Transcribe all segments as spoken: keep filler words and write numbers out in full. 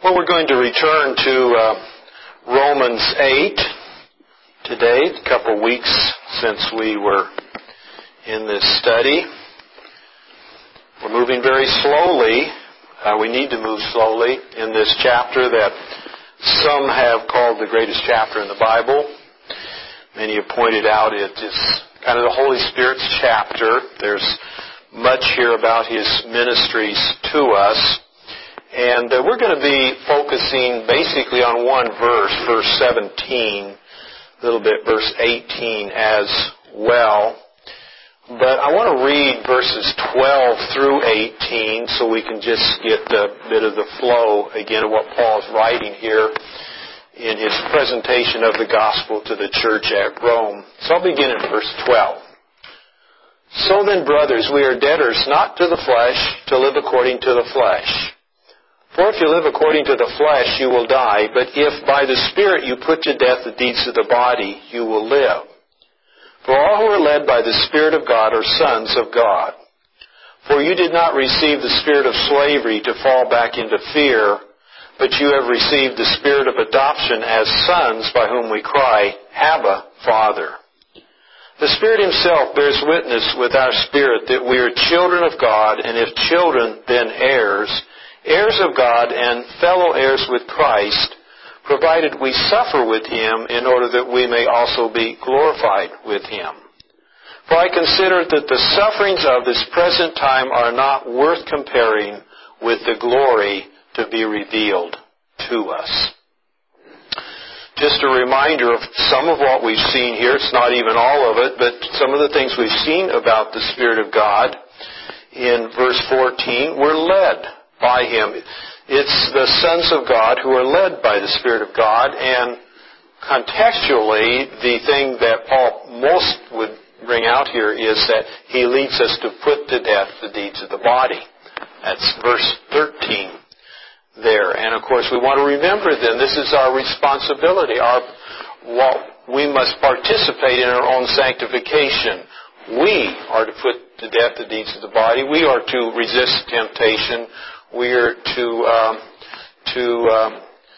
Well, we're going to return to uh, Romans eight today, a couple of weeks since we were in this study. We're moving very slowly. Uh, we need to move slowly in this chapter that some have called the greatest chapter in the Bible. Many have pointed out it is kind of the Holy Spirit's chapter. There's much here about His ministries to us. And uh, we're going to be focusing basically on one verse, verse seventeen, a little bit verse eighteen as well. But I want to read verses twelve through eighteen so we can just get a bit of the flow again of what Paul's writing here in his presentation of the gospel to the church at Rome. So I'll begin in verse twelve. So then, brothers, we are debtors not to the flesh to live according to the flesh. For if you live according to the flesh, you will die. But if by the Spirit you put to death the deeds of the body, you will live. For all who are led by the Spirit of God are sons of God. For you did not receive the spirit of slavery to fall back into fear, but you have received the Spirit of adoption as sons, by whom we cry, Abba, Father. The Spirit Himself bears witness with our spirit that we are children of God, and if children, then heirs, heirs of God and fellow heirs with Christ, provided we suffer with Him in order that we may also be glorified with Him. For I consider that the sufferings of this present time are not worth comparing with the glory to be revealed to us. Just a reminder of some of what we've seen here. It's not even all of it, but some of the things we've seen about the Spirit of God. In verse fourteen, we're led by Him. It's the sons of God who are led by the Spirit of God, and contextually, the thing that Paul most would bring out here is that he leads us to put to death the deeds of the body. That's verse thirteen there. And of course, we want to remember then, this is our responsibility. Our, well, we must participate in our own sanctification. We are to put to death the deeds of the body. We are to resist temptation. We are to um, to um,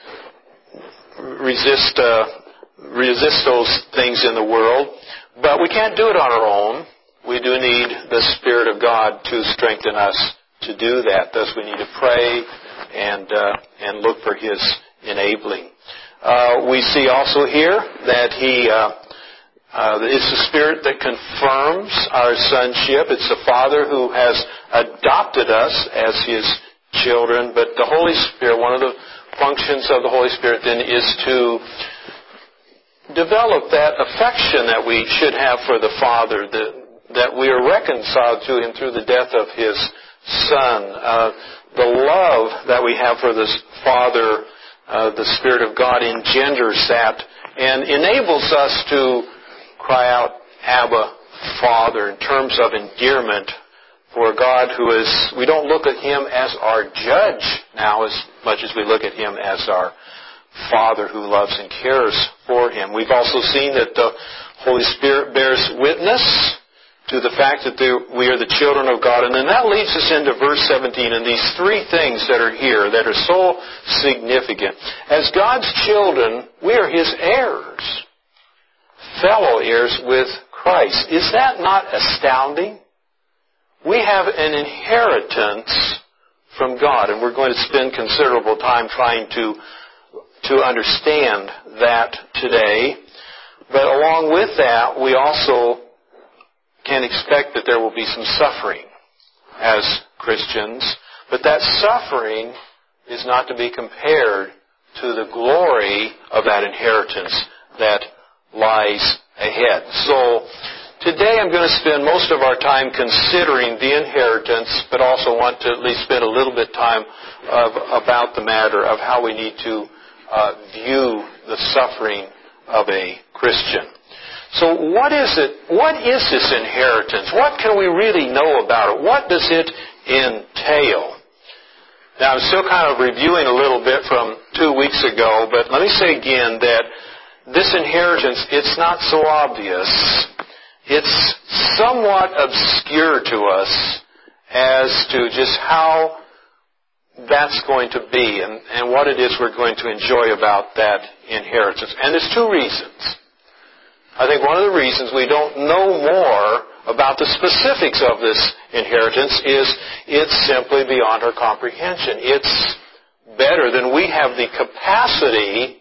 resist uh, resist those things in the world, but we can't do it on our own. We do need the Spirit of God to strengthen us to do that. Thus, we need to pray and uh, and look for His enabling. Uh, we see also here that He uh, uh, it's the Spirit that confirms our sonship. It's the Father who has adopted us as His children, but the Holy Spirit, one of the functions of the Holy Spirit then is to develop that affection that we should have for the Father, that, that we are reconciled to Him through the death of His Son. Uh, the love that we have for this Father, uh, the Spirit of God engenders that and enables us to cry out, Abba, Father, in terms of endearment. For God who is, we don't look at Him as our judge now as much as we look at Him as our Father who loves and cares for Him. We've also seen that the Holy Spirit bears witness to the fact that we are the children of God. And then that leads us into verse seventeen and these three things that are here that are so significant. As God's children, we are His heirs, fellow heirs with Christ. Is that not astounding? We have an inheritance from God, and we're going to spend considerable time trying to to understand that today. But along with that, we also can expect that there will be some suffering as Christians, but that suffering is not to be compared to the glory of that inheritance that lies ahead. So today I'm going to spend most of our time considering the inheritance, but also want to at least spend a little bit of time of, about the matter of how we need to uh, view the suffering of a Christian. So what is it? What is this inheritance? What can we really know about it? What does it entail? Now, I'm still kind of reviewing a little bit from two weeks ago, but let me say again that this inheritance, it's not so obvious. It's somewhat obscure to us as to just how that's going to be and, and what it is we're going to enjoy about that inheritance. And there's two reasons. I think one of the reasons we don't know more about the specifics of this inheritance is it's simply beyond our comprehension. It's better than we have the capacity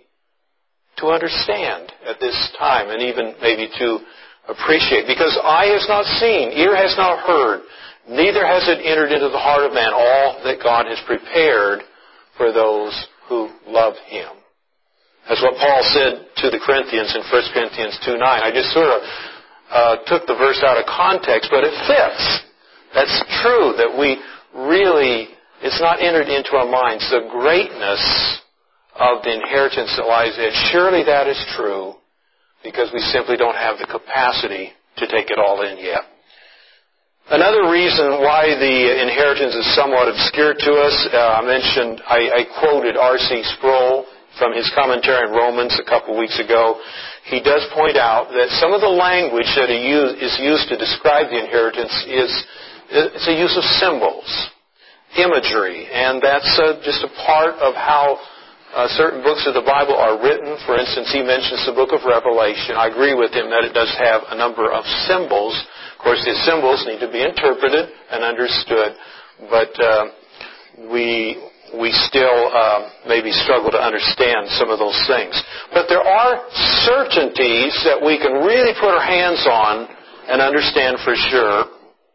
to understand at this time and even maybe to appreciate. Because eye has not seen, ear has not heard, neither has it entered into the heart of man all that God has prepared for those who love Him. That's what Paul said to the Corinthians in First Corinthians two nine. I just sort of uh, took the verse out of context, but it fits. That's true that we really, it's not entered into our minds the greatness of the inheritance that lies ahead. Surely that is true because we simply don't have the capacity to take it all in yet. Another reason why the inheritance is somewhat obscure to us, uh, I mentioned, I, I quoted R C Sproul from his commentary on Romans a couple weeks ago. He does point out that some of the language that he use, is used to describe the inheritance is it's a use of symbols, imagery, and that's uh, just a part of how uh, certain books of the Bible are written. For instance, he mentions the book of Revelation. I agree with him that it does have a number of symbols. Of course, these symbols need to be interpreted and understood, but uh, we we still uh, maybe struggle to understand some of those things. But there are certainties that we can really put our hands on and understand for sure.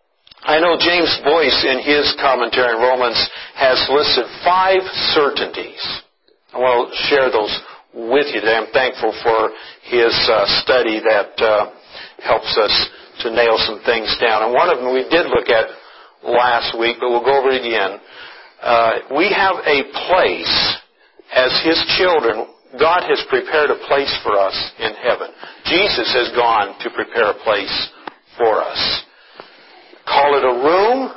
I know James Boyce in his commentary on Romans has listed five certainties. I want to share those with you today. I'm thankful for his uh, study that uh, helps us to nail some things down. And one of them we did look at last week, but we'll go over it again. Uh, we have a place as His children. God has prepared a place for us in heaven. Jesus has gone to prepare a place for us. Call it a room,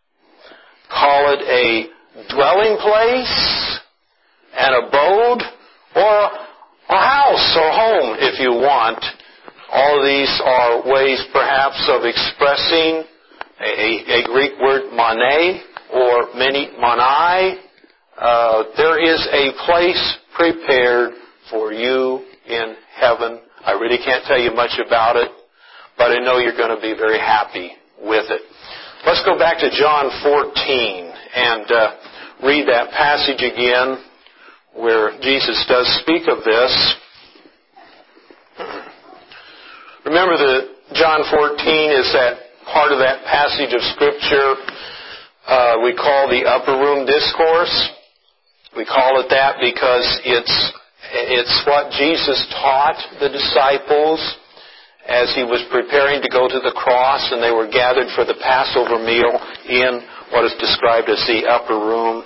call it a dwelling place, an abode, or a house or home if you want. All of these are ways perhaps of expressing a, a Greek word mane, or many manai. Uh, there is a place prepared for you in heaven. I really can't tell you much about it, but I know you're going to be very happy with it. Let's go back to John fourteen and uh, read that passage again where Jesus does speak of this. Remember that John fourteen is that part of that passage of Scripture Uh, we call the upper room discourse. We call it that because it's it's what Jesus taught the disciples as He was preparing to go to the cross, and they were gathered for the Passover meal in what is described as the upper room.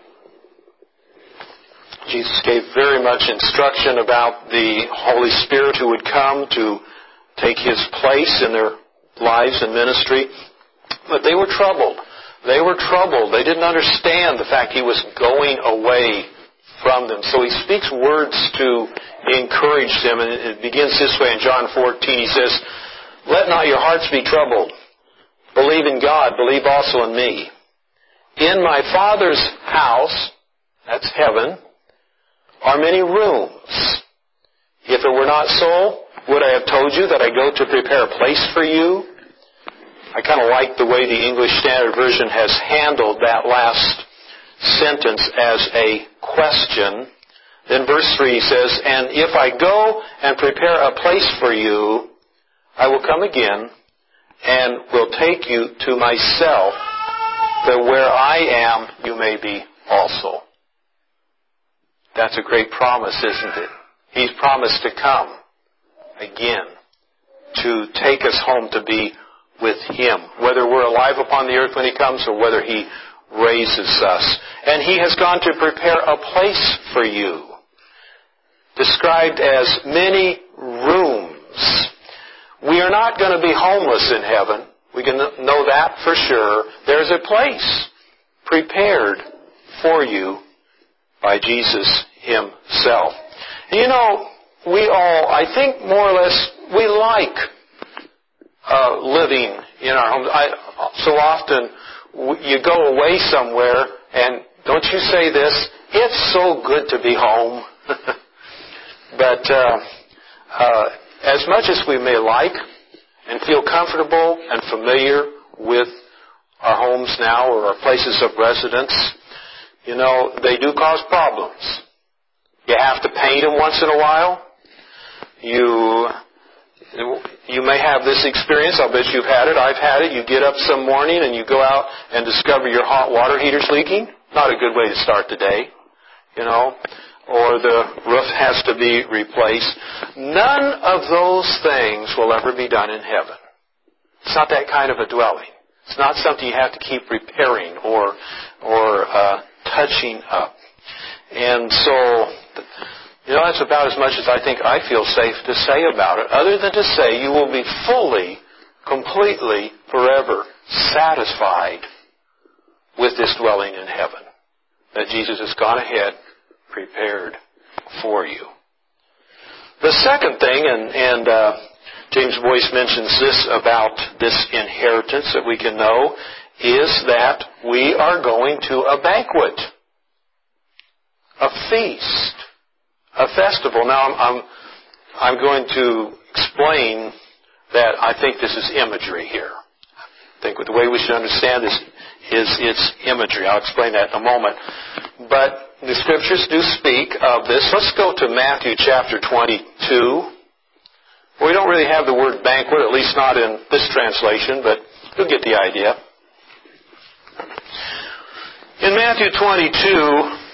Jesus gave very much instruction about the Holy Spirit who would come to take His place in their lives and ministry. But they were troubled. They were troubled. They didn't understand the fact He was going away from them. So He speaks words to encourage them. And it begins this way in John fourteen. He says, "Let not your hearts be troubled. Believe in God. Believe also in me. In my Father's house," that's heaven, "are many rooms. If it were not so, would I have told you that I go to prepare a place for you?" I kind of like the way the English Standard Version has handled that last sentence as a question. Then verse three says, "And if I go and prepare a place for you, I will come again and will take you to myself, that where I am, you may be also." That's a great promise, isn't it? He's promised to come again, to take us home to be with Him, whether we're alive upon the earth when He comes or whether He raises us. And He has gone to prepare a place for you, described as many rooms. We are not going to be homeless in heaven. We can know that for sure. There's a place prepared for you by Jesus Himself. And you know, we all, I think more or less, we like Uh, living in our homes. I, so often w- you go away somewhere and don't you say this? It's so good to be home. But uh, uh, as much as we may like and feel comfortable and familiar with our homes now or our places of residence, you know, they do cause problems. You have to paint them once in a while. You you may have this experience. I'll bet you've had it. I've had it. You get up some morning and you go out and discover your hot water heater's leaking. Not a good way to start the day, you know. Or the roof has to be replaced. None of those things will ever be done in heaven. It's not that kind of a dwelling. It's not something you have to keep repairing or or uh, touching up. And so, you know, that's about as much as I think I feel safe to say about it, other than to say you will be fully, completely, forever satisfied with this dwelling in heaven that Jesus has gone ahead prepared for you. The second thing, and, and uh, James Boyce mentions this about this inheritance that we can know, is that we are going to a banquet, a feast, a festival. Now, I'm, I'm, I'm going to explain that I think this is imagery here. I think the way we should understand this is it's imagery. I'll explain that in a moment. But the Scriptures do speak of this. Let's go to Matthew chapter twenty-two. We don't really have the word banquet, at least not in this translation, but you'll get the idea. In Matthew twenty-two,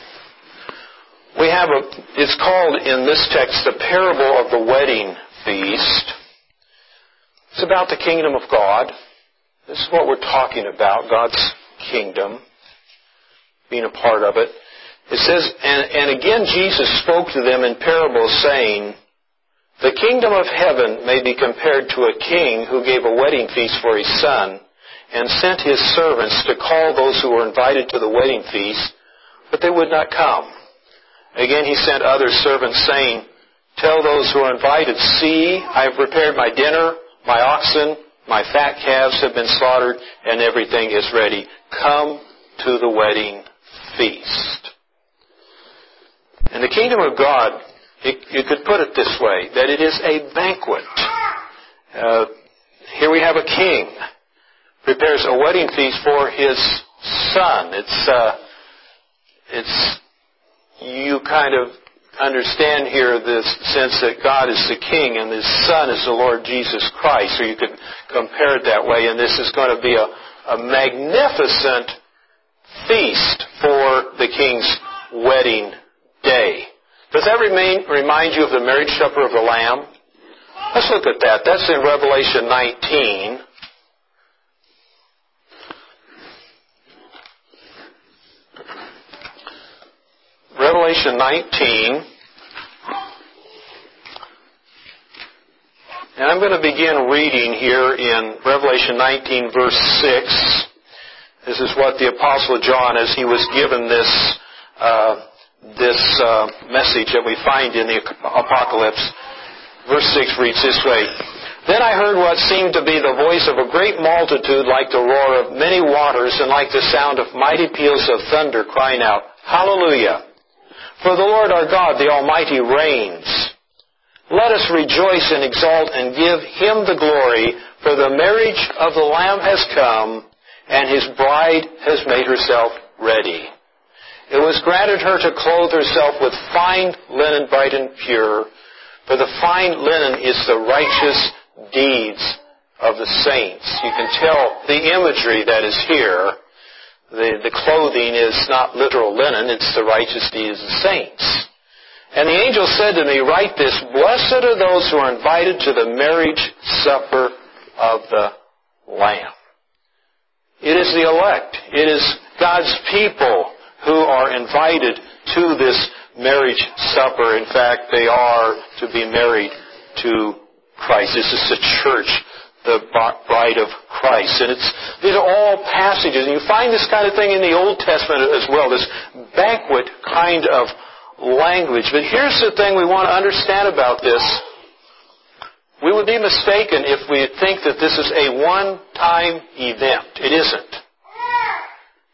we have a, it's called in this text the parable of the wedding feast. It's about the kingdom of God. This is what we're talking about, God's kingdom, being a part of it. It says, and, and again Jesus spoke to them in parables, saying, the kingdom of heaven may be compared to a king who gave a wedding feast for his son, and sent his servants to call those who were invited to the wedding feast, but they would not come. Again he sent other servants, saying, tell those who are invited, see, I have prepared my dinner, my oxen, my fat calves have been slaughtered, and everything is ready. Come to the wedding feast. And the kingdom of God, it, you could put it this way, that it is a banquet. Uh, here we have a king, prepares a wedding feast for his son. It's, uh, it's, you kind of understand here this sense that God is the king and his son is the Lord Jesus Christ. So you could compare it that way. And this is going to be a, a magnificent feast for the king's wedding day. Does that remain, remind you of the marriage supper of the Lamb? Let's look at that. That's in Revelation nineteen. Revelation nineteen. And I'm going to begin reading here in Revelation nineteen, verse six. This is what the Apostle John, as he was given this uh, this uh, message that we find in the Apocalypse. Verse six reads this way. Then I heard what seemed to be the voice of a great multitude like the roar of many waters and like the sound of mighty peals of thunder crying out, Hallelujah! For the Lord our God, the Almighty, reigns. Let us rejoice and exult and give Him the glory, for the marriage of the Lamb has come, and His bride has made herself ready. It was granted her to clothe herself with fine linen bright and pure, for the fine linen is the righteous deeds of the saints. You can tell the imagery that is here. The, the clothing is not literal linen, it's the righteous deeds of the saints. And the angel said to me, write this, blessed are those who are invited to the marriage supper of the Lamb. It is the elect. It is God's people who are invited to this marriage supper. In fact, they are to be married to Christ. This is the church, the bride of Christ. And it's, these are all passages. And you find this kind of thing in the Old Testament as well, this banquet kind of language. But here's the thing we want to understand about this. We would be mistaken if we think that this is a one-time event. It isn't.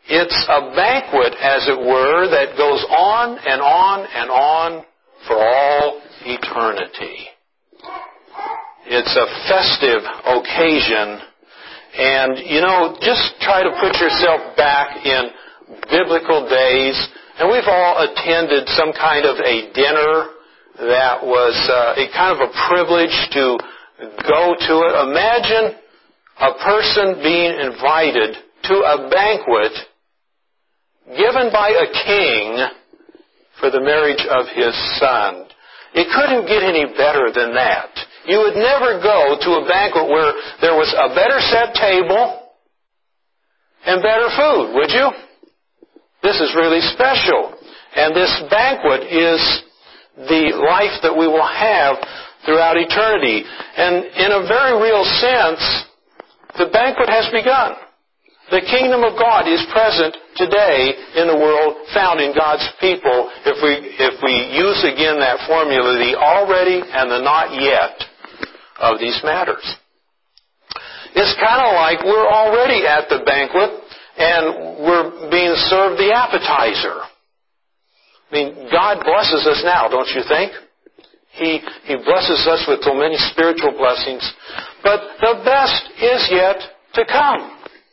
It's a banquet, as it were, that goes on and on and on for all eternity. It's a festive occasion. And, you know, just try to put yourself back in biblical days. And we've all attended some kind of a dinner that was uh, a kind of a privilege to go to it. Imagine a person being invited to a banquet given by a king for the marriage of his son. It couldn't get any better than that. You would never go to a banquet where there was a better set table and better food, would you? This is really special. And this banquet is the life that we will have throughout eternity. And in a very real sense, the banquet has begun. The kingdom of God is present today in the world, found in God's people, if we if we use again that formula, the already and the not yet of these matters. It's kind of like we're already at the banquet and we're being served the appetizer. I mean, God blesses us now, don't you think? He He blesses us with so many spiritual blessings. But the best is yet to come.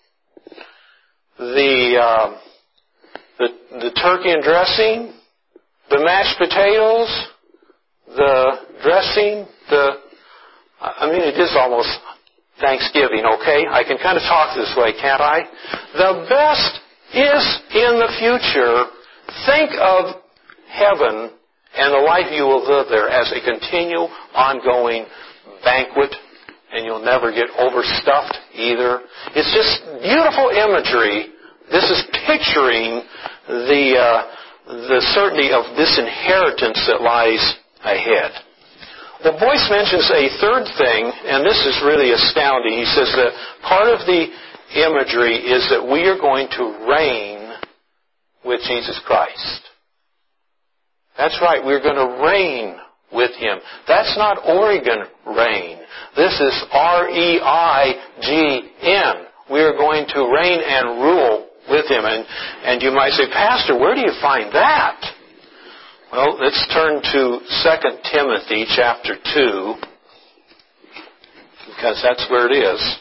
The, uh, the the turkey and dressing, the mashed potatoes, the dressing, the I mean, it is almost Thanksgiving, okay? I can kind of talk this way, can't I? The best is in the future. Think of heaven and the life you will live there as a continual, ongoing banquet. And you'll never get overstuffed either. It's just beautiful imagery. This is picturing the uh, the certainty of this inheritance that lies ahead. Well, Boyce mentions a third thing, and this is really astounding. He says that part of the imagery is that we are going to reign with Jesus Christ. That's right, we're going to reign with Him. That's not Oregon reign. This is R E I G N. We are going to reign and rule with Him. And, and you might say, Pastor, where do you find that? Well, let's turn to Second Timothy chapter two, because that's where it is.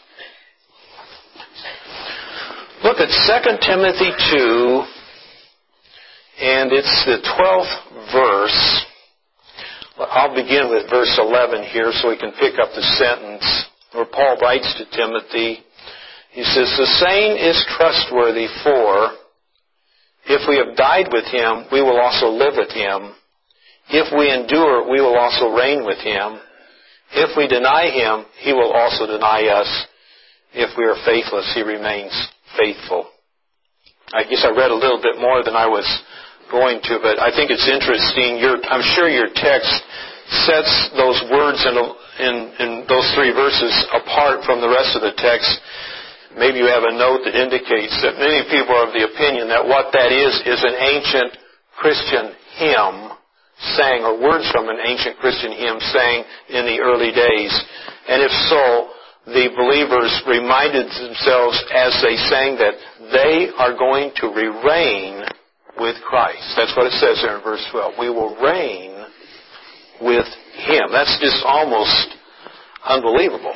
Look at Second Timothy two, and it's the twelfth verse. I'll begin with verse eleven here so we can pick up the sentence where Paul writes to Timothy. He says, the saying is trustworthy, for if we have died with Him, we will also live with Him. If we endure, we will also reign with Him. If we deny Him, He will also deny us. If we are faithless, He remains faithful. I guess I read a little bit more than I was going to, but I think it's interesting. Your, I'm sure your text sets those words in, in, in those three verses apart from the rest of the text. Maybe you have a note that indicates that many people are of the opinion that what that is is an ancient Christian hymn sang, or words from an ancient Christian hymn sang in the early days. And if so, the believers reminded themselves as they sang that they are going to reign with Christ. That's what it says there in verse twelve. We will reign with Him. That's just almost unbelievable.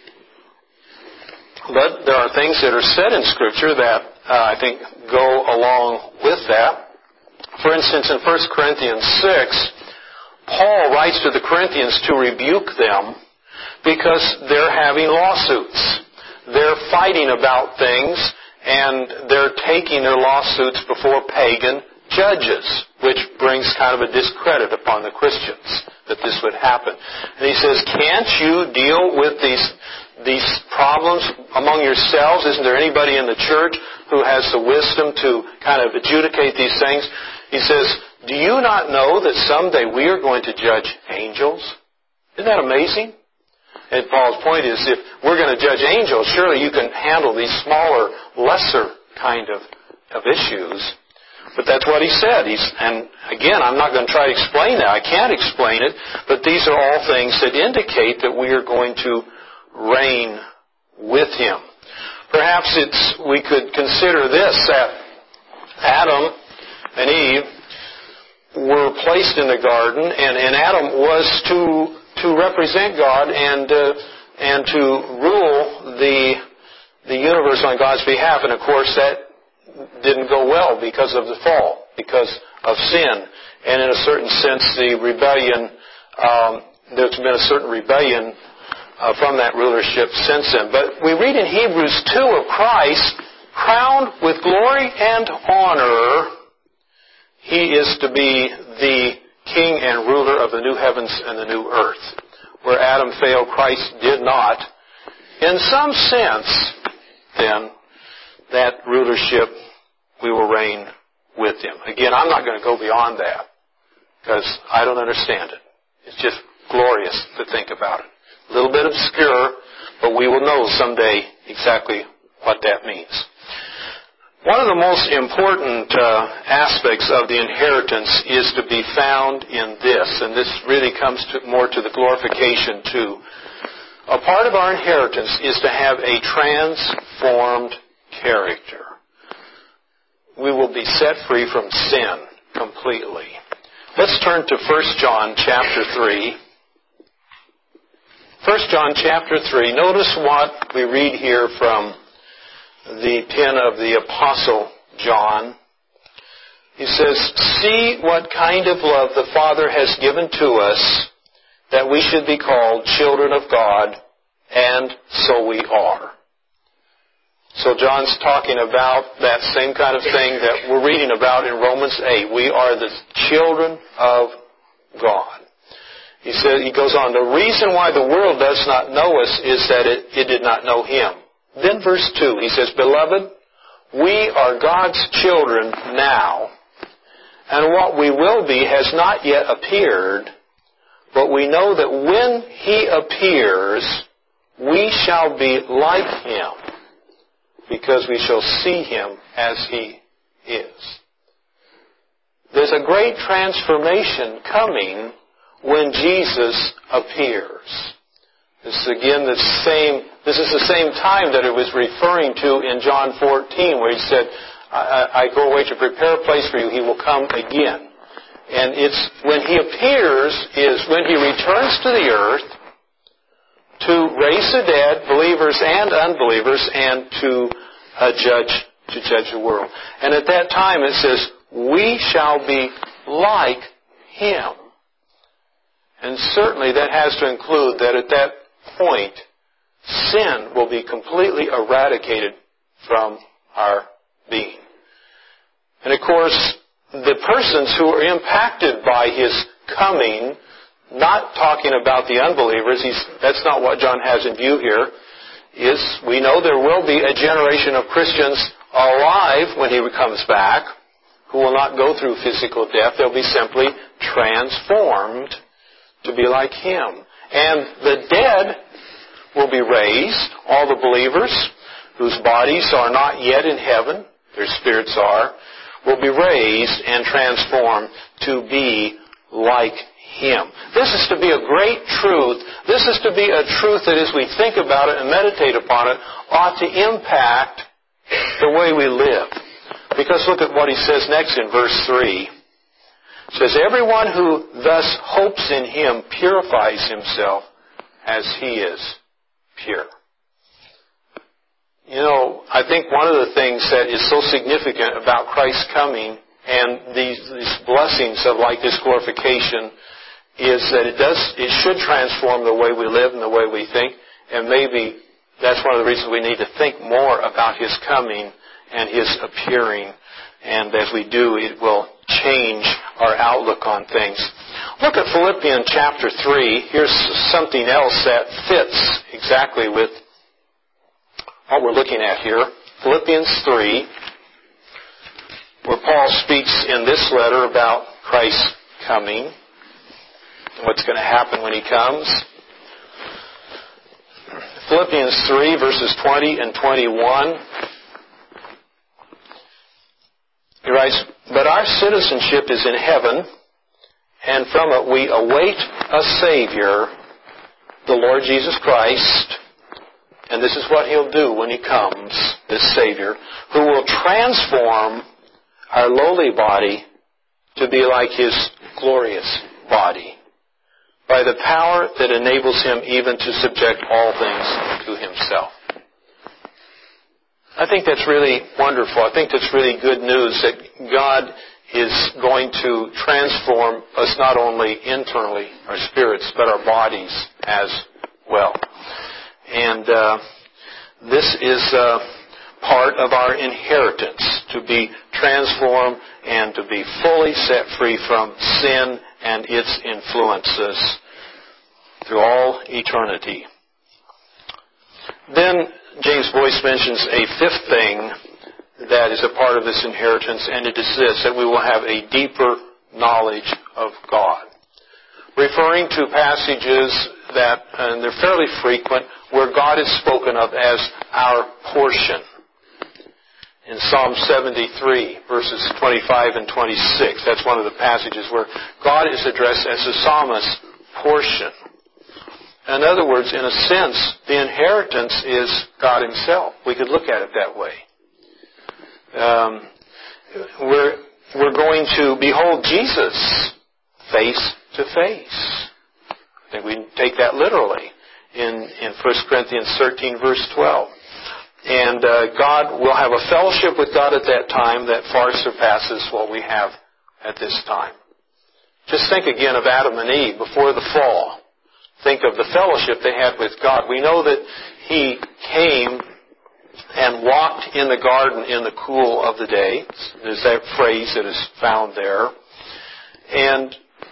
But there are things that are said in Scripture that uh, I think go along with that. For instance, in First Corinthians six, Paul writes to the Corinthians to rebuke them because they're having lawsuits. They're fighting about things, and they're taking their lawsuits before pagan judges, which brings kind of a discredit upon the Christians that this would happen. And he says, can't you deal with these these problems among yourselves? Isn't there anybody in the church who has the wisdom to kind of adjudicate these things? He says, do you not know that someday we are going to judge angels? Isn't that amazing? And Paul's point is, if we're going to judge angels, surely you can handle these smaller, lesser kind of, of issues. But that's what he said. He's, and again, I'm not going to try to explain that. I can't explain it. But these are all things that indicate that we are going to reign with Him. Perhaps it's we could consider this, that Adam and Eve were placed in the garden, and, and Adam was to to represent God and uh, and to rule the the universe on God's behalf. And of course, that didn't go well because of the fall, because of sin, and in a certain sense, the rebellion. Um, there's been a certain rebellion uh, from that rulership since then. But we read in Hebrews two of Christ, crowned with glory and honor. He is to be the king and ruler of the new heavens and the new earth. Where Adam failed, Christ did not. In some sense, then, that rulership, we will reign with Him. Again, I'm not going to go beyond that, because I don't understand it. It's just glorious to think about it. A little bit obscure, but we will know someday exactly what that means. One of the most important uh, aspects of the inheritance is to be found in this, and this really comes to, more to the glorification too. A part of our inheritance is to have a transformed character. We will be set free from sin completely. Let's turn to First John chapter three. First John chapter three. Notice what we read here from the pen of the Apostle John. He says, "See what kind of love the Father has given to us, that we should be called children of God, and so we are." So John's talking about that same kind of thing that we're reading about in Romans eight. We are the children of God. He says, he goes on, "The reason why the world does not know us is that it, it did not know Him." Then verse two, he says, "Beloved, we are God's children now, and what we will be has not yet appeared, but we know that when He appears, we shall be like Him, because we shall see Him as He is." There's a great transformation coming when Jesus appears. This is again the same, this is the same time that it was referring to in John fourteen, where He said, I, I go away to prepare a place for you, He will come again. And it's when He appears is when He returns to the earth to raise the dead, believers and unbelievers, and to uh, judge to judge the world. And at that time it says, we shall be like Him. And certainly that has to include that at that point, sin will be completely eradicated from our being. And of course, the persons who are impacted by His coming, not talking about the unbelievers, he's, that's not what John has in view here, is we know there will be a generation of Christians alive when He comes back who will not go through physical death. They'll be simply transformed to be like Him. And the dead will be raised, all the believers whose bodies are not yet in heaven, their spirits are, will be raised and transformed to be like Him. This is to be a great truth. This is to be a truth that as we think about it and meditate upon it, ought to impact the way we live. Because look at what he says next in verse three. It says, "Everyone who thus hopes in Him purifies himself as He is pure." You know, I think one of the things that is so significant about Christ's coming and these, these blessings of like this glorification is that it does, it should transform the way we live and the way we think. And maybe that's one of the reasons we need to think more about His coming and His appearing. And as we do, it will change our outlook on things. Look at Philippians chapter three. Here's something else that fits exactly with what we're looking at here. Philippians three, where Paul speaks in this letter about Christ's coming and what's going to happen when He comes. Philippians three, verses twenty and twenty-one. He writes, "But our citizenship is in heaven, and from it we await a Savior, the Lord Jesus Christ." And this is what He'll do when He comes, this Savior, "who will transform our lowly body to be like His glorious body, by the power that enables Him even to subject all things to Himself. I think that's really wonderful. I think that's really good news that God is going to transform us not only internally, our spirits, but our bodies as well. And uh, this is uh, part of our inheritance, to be transformed and to be fully set free from sin and its influences through all eternity. Then James Boyce mentions a fifth thing that is a part of this inheritance, and it is this, that we will have a deeper knowledge of God. Referring to passages that, and they're fairly frequent, where God is spoken of as our portion. In Psalm seventy-three, verses twenty-five and twenty-six, that's one of the passages where God is addressed as the psalmist's portion. In other words, in a sense, the inheritance is God Himself. We could look at it that way. Um, we're, we're going to behold Jesus face to face. I think we take that literally in, in First Corinthians thirteen, verse twelve. And uh, God will have a fellowship with God at that time that far surpasses what we have at this time. Just think again of Adam and Eve before the fall. Think of the fellowship they had with God. We know that He came and walked in the garden in the cool of the day. There's that phrase that is found there. And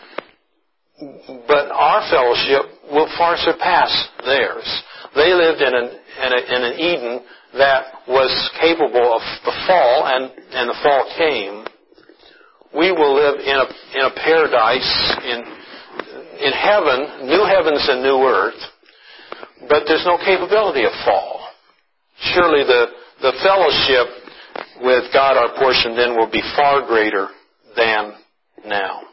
but our fellowship will far surpass theirs. They lived in an, in, a, in an Eden that was capable of the fall, and, and the fall came. We will live in a, in a paradise, in, in heaven, new heavens and new earth, but there's no capability of fall. Surely the, the fellowship with God, our portion, then will be far greater than now.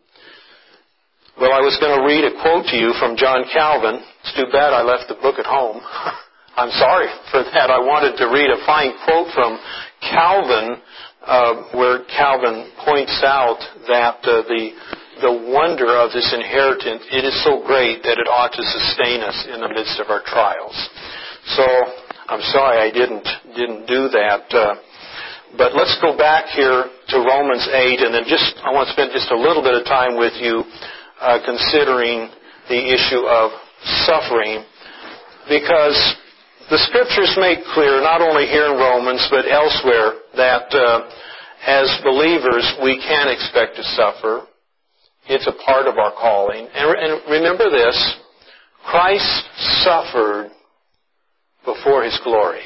Well, I was going to read a quote to you from John Calvin. It's too bad I left the book at home. I'm sorry for that. I wanted to read a fine quote from Calvin, uh, where Calvin points out that uh, the the wonder of this inheritance, it is so great that it ought to sustain us in the midst of our trials. So I'm sorry I didn't didn't do that. Uh, but let's go back here to Romans eight, and then just I want to spend just a little bit of time with you uh, considering the issue of suffering, because the Scriptures make clear, not only here in Romans, but elsewhere, that uh, as believers we can expect to suffer. It's a part of our calling. And, re- and remember this, Christ suffered before His glory.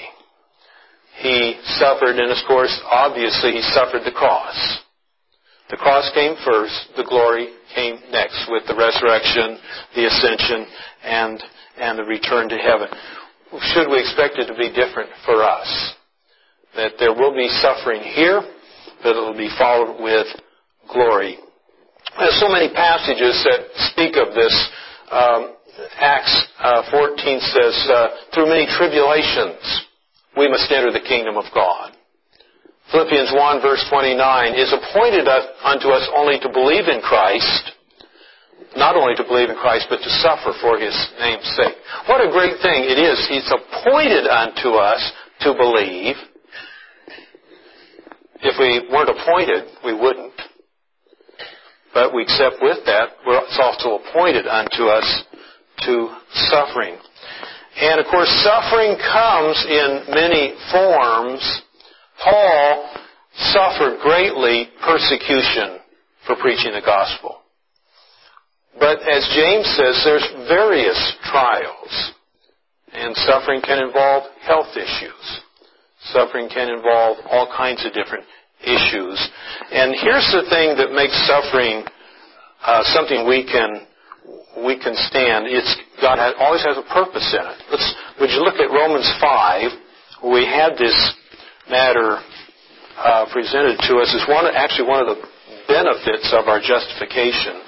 He suffered, and of course, obviously, He suffered the cross. The cross came first, the glory came next, with the resurrection, the ascension, and, and the return to heaven. Should we expect it to be different for us? That there will be suffering here, but it will be followed with glory. There's so many passages that speak of this. Um, Acts uh, fourteen says, uh, through many tribulations we must enter the kingdom of God. Philippians one verse twenty-nine, is appointed unto us only to believe in Christ, not only to believe in Christ, but to suffer for His name's sake. What a great thing it is. He's appointed unto us to believe. If we weren't appointed, we wouldn't. But we accept with that, it's also appointed unto us to suffering. And of course, suffering comes in many forms. Paul suffered greatly persecution for preaching the gospel. But as James says, there's various trials. And suffering can involve health issues. Suffering can involve all kinds of different issues. And here's the thing that makes suffering uh, something we can we can stand. It's God has, always has a purpose in it. Let's, would you look at Romans five, where we had this matter uh, presented to us as one, actually one of the benefits of our justification.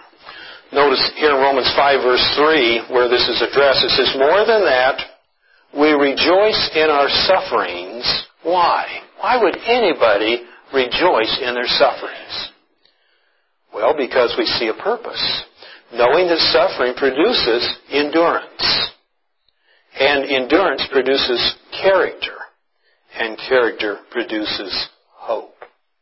Notice here in Romans five verse three, where this is addressed, it says, more than that, we rejoice in our sufferings. Why? Why would anybody rejoice in their sufferings? Well, because we see a purpose. Knowing that suffering produces endurance. And endurance produces character. And character produces hope.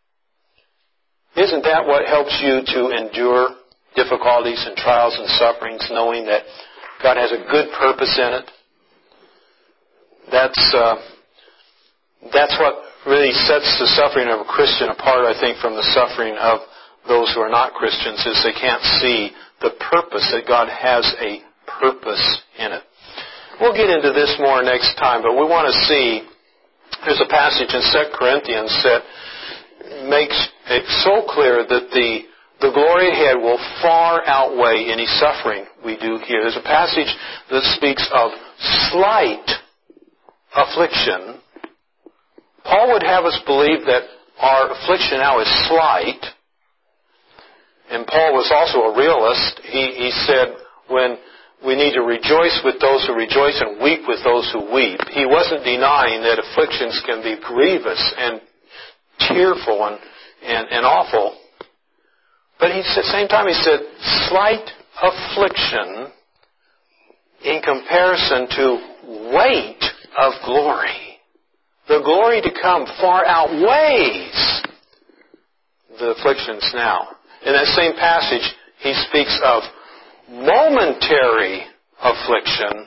Isn't that what helps you to endure difficulties and trials and sufferings, knowing that God has a good purpose in it? That's uh, that's what really sets the suffering of a Christian apart, I think, from the suffering of those who are not Christians, is they can't see the purpose, that God has a purpose in it. We'll get into this more next time, but we want to see, there's a passage in Second Corinthians that makes it so clear that the, the glory ahead will far outweigh any suffering we do here. There's a passage that speaks of slight affliction. Paul would have us believe that our affliction now is slight. And Paul was also a realist. He, he said when we need to rejoice with those who rejoice and weep with those who weep. He wasn't denying that afflictions can be grievous and tearful and, and, and awful. But he, at the same time he said, slight affliction in comparison to weight of glory. The glory to come far outweighs the afflictions now. In that same passage, he speaks of momentary affliction,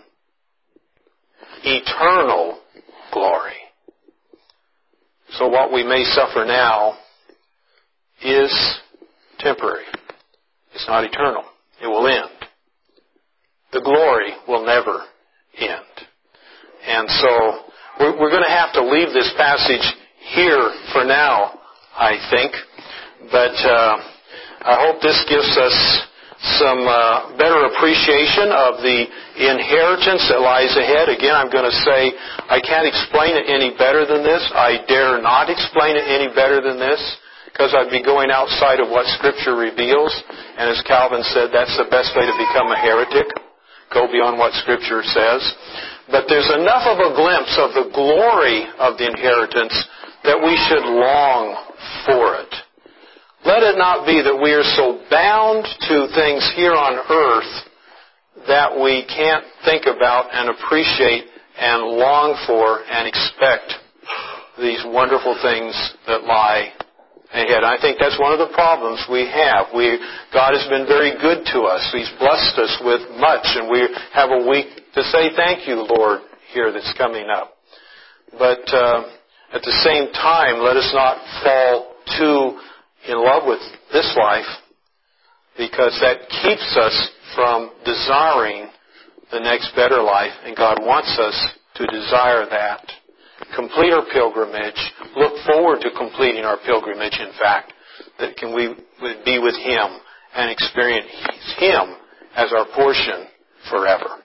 eternal glory. So what we may suffer now is temporary. It's not eternal. It will end. The glory will never end. And so we're, we're going to have to leave this passage here for now, I think. But uh, I hope this gives us some uh, better appreciation of the inheritance that lies ahead. Again, I'm going to say I can't explain it any better than this. I dare not explain it any better than this, because I'd be going outside of what Scripture reveals. And as Calvin said, that's the best way to become a heretic. Go beyond what Scripture says. But there's enough of a glimpse of the glory of the inheritance that we should long for it. Let it not be that we are so bound to things here on earth that we can't think about and appreciate and long for and expect these wonderful things that lie ahead. I think that's one of the problems we have. We, God has been very good to us. He's blessed us with much, and we have a week to say thank you, Lord, here that's coming up. But uh, at the same time, let us not fall too in love with this life, because that keeps us from desiring the next better life, and God wants us to desire that. Complete our pilgrimage. Look forward to completing our pilgrimage, in fact, that can we be with Him and experience Him as our portion forever.